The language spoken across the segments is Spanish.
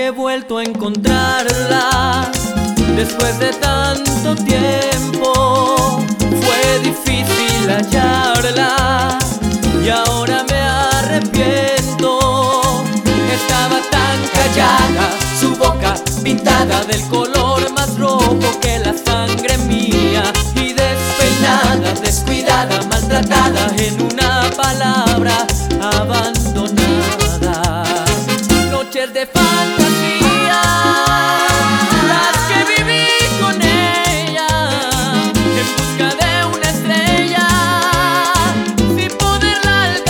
he vuelto a encontrarla después de tanto tiempo. Fue difícil hallarla y ahora me arrepiento. Estaba tan callada, su boca pintada del color más rojo que la sangre mía, y despeinada, descuidada, maltratada, en una palabra, abandonada. Noches de fantasía, las que viví con ella, en busca de una estrella, sin poderla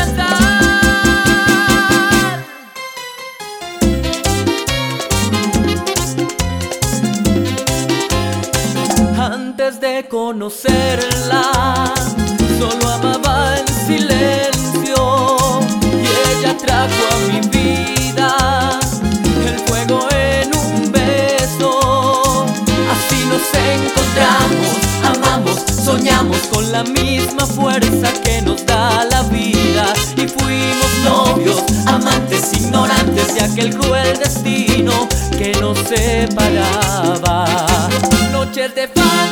alcanzar. Antes de conocerla, solo amaba en silencio, y ella trajo a mi vida el fuego en un beso. Así nos encontramos, amamos, soñamos con la misma fuerza que nos da la vida, y fuimos novios, amantes, ignorantes de aquel cruel destino que nos separaba. Noches de